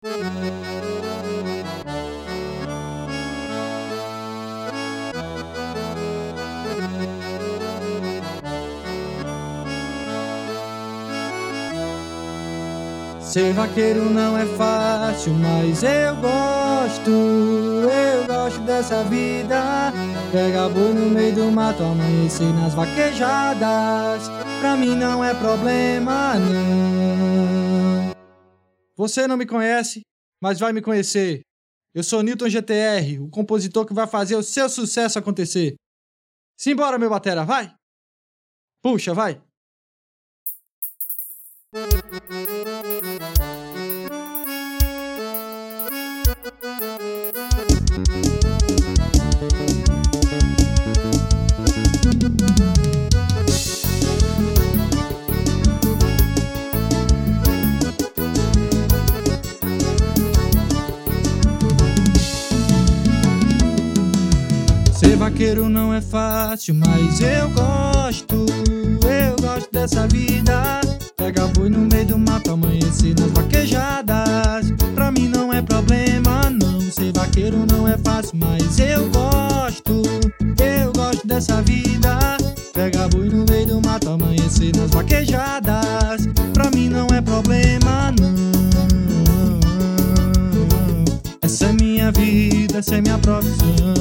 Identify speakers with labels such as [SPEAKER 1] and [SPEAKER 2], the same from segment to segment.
[SPEAKER 1] Ser vaqueiro não é fácil, mas eu gosto dessa vida. Pega boi no meio do mato, amanhecer nas vaquejadas. Pra mim não é problema, não. Você não me conhece, mas vai me conhecer. Eu sou Newton GTR, o compositor que vai fazer o seu sucesso acontecer. Simbora, meu batera, vai! Puxa, vai! Ser vaqueiro não é fácil, mas eu gosto dessa vida. Pega boi no meio do mato, amanhecer nas vaquejadas. Pra mim não é problema, não. Ser vaqueiro não é fácil, mas eu gosto dessa vida. Pega boi no meio do mato, amanhecer nas vaquejadas. Pra mim não é problema, não. Essa é minha vida, essa é minha profissão.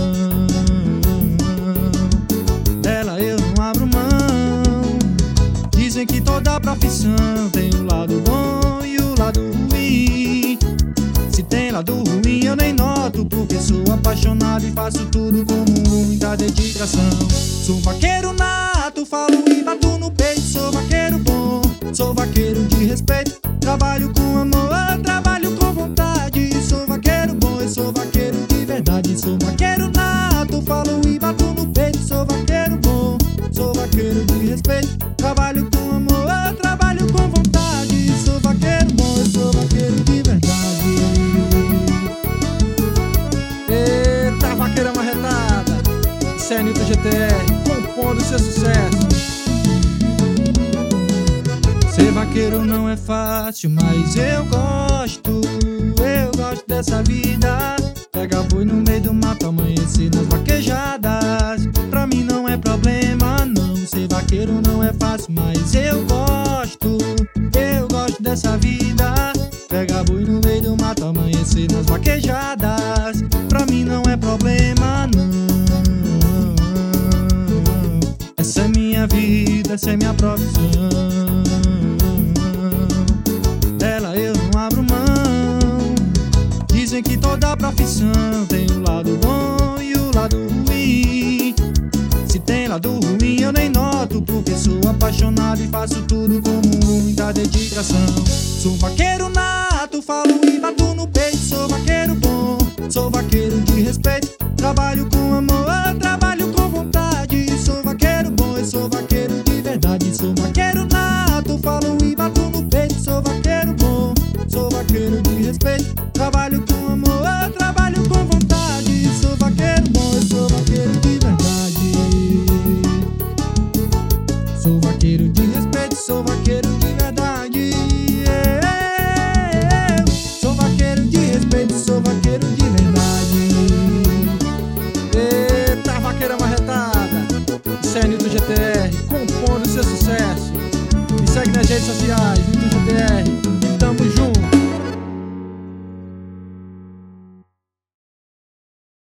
[SPEAKER 1] Dela eu não abro mão. Dizem que toda profissão tem o lado bom e o lado ruim. Se tem lado ruim eu nem noto, porque sou apaixonado e faço tudo com muita dedicação. Sou vaqueiro nato, falo e bato no peito. Sou vaqueiro bom, sou vaqueiro de respeito. Trabalho com amor, trabalho com vontade. Sou vaqueiro bom, eu sou vaqueiro de verdade. Sou vaqueiro nato, falo e bato no peito. Sou vaqueiro bom, sou vaqueiro de respeito. Trabalho com amor, trabalho com vontade. Sou vaqueiro bom, eu sou vaqueiro de verdade. Eita, vaqueira marretada, isso é Newton GTR, compondo seu sucesso. Ser vaqueiro não é fácil, mas eu gosto dessa vida. Pega boi no meio do mato, amanhecer nas vaquejadas. Pra mim não é problema, não. Ser vaqueiro não é fácil, mas eu gosto dessa vida. Pega boi no meio do mato, amanhecer nas vaquejadas. Pra mim não é problema, não. Essa é minha vida, essa é minha profissão. Dela eu não abro mão. Dizem que toda profissão tem o lado bom e o lado ruim. Se tem lado ruim eu nem noto, porque sou apaixonado e faço tudo com muita dedicação. Sou vaqueiro nato, falo e bato no peito. Sou vaqueiro bom, sou vaqueiro de respeito. Trabalho